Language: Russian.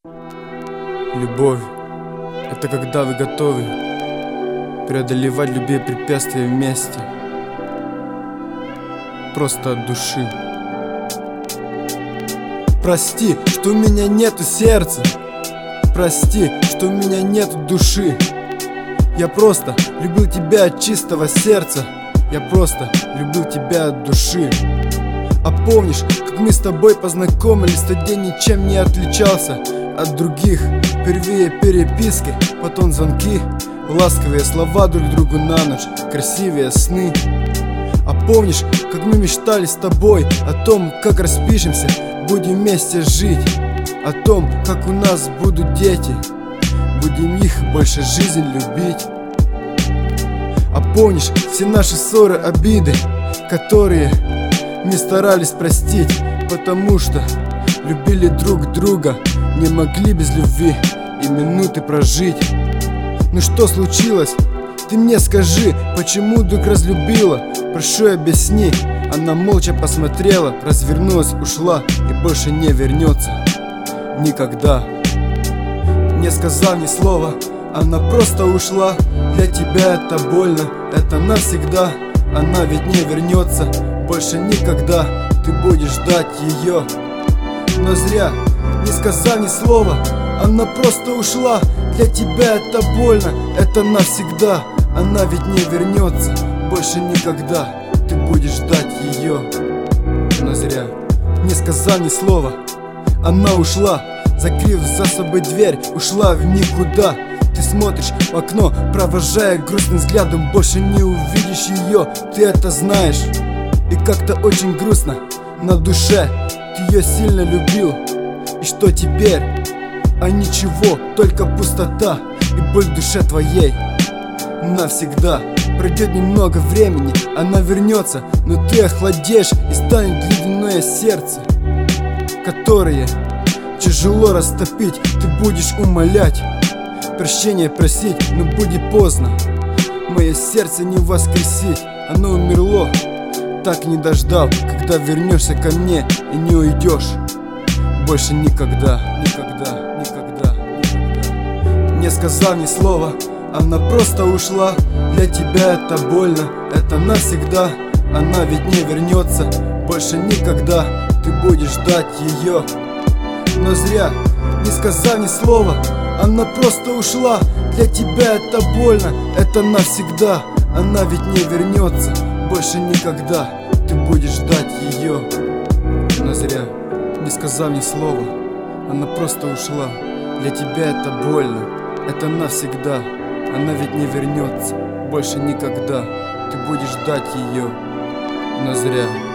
Любовь — это когда вы готовы преодолевать любые препятствия вместе, просто от души. Прости, что у меня нету сердца, прости, что у меня нету души. Я просто любил тебя от чистого сердца, я просто любил тебя от души. А помнишь, как мы с тобой познакомились, в тот день ничем не отличался от других? Впервые переписки, потом звонки, ласковые слова друг другу на ночь, красивые сны. А помнишь, как мы мечтали с тобой о том, как распишемся, будем вместе жить, о том, как у нас будут дети, будем их больше жизнь любить. А помнишь все наши ссоры, обиды, которые мы старались простить, потому что любили друг друга, не могли без любви и минуты прожить. Ну что случилось? Ты мне скажи, почему вдруг разлюбила? Прошу, объясни. Она молча посмотрела, развернулась, ушла и больше не вернется никогда. Не сказав ни слова, она просто ушла. Для тебя это больно, это навсегда. Она ведь не вернется больше никогда. Ты будешь ждать ее, но зря. Не сказав ни слова, она просто ушла. Для тебя это больно, это навсегда. Она ведь не вернется больше никогда. Ты будешь ждать ее, но зря. Не сказав ни слова, она ушла, закрыв за собой дверь, ушла в никуда. Ты смотришь в окно, провожая грустным взглядом, больше не увидишь ее, ты это знаешь. И как-то очень грустно на душе. Ты ее сильно любил, и что теперь? А ничего, только пустота и боль в душе твоей навсегда. Пройдет немного времени, она вернется, но ты охладеешь, и станет ледяное сердце, которое тяжело растопить. Ты будешь умолять, прощения просить, но будет поздно. Мое сердце не воскресить, оно умерло, так не дождав, когда вернешься ко мне и не уйдешь больше никогда, никогда, никогда, никогда. Не сказав ни слова, она просто ушла. Для тебя это больно, это навсегда. Она ведь не вернется больше никогда. Ты будешь ждать ее, но зря. Не сказав ни слова, она просто ушла. Для тебя это больно, это навсегда. Она ведь не вернется больше никогда. Ты будешь ждать ее, но зря. Не сказав ни слова, она просто ушла. Для тебя это больно, это навсегда. Она ведь не вернется больше никогда. Ты будешь ждать ее, но зря.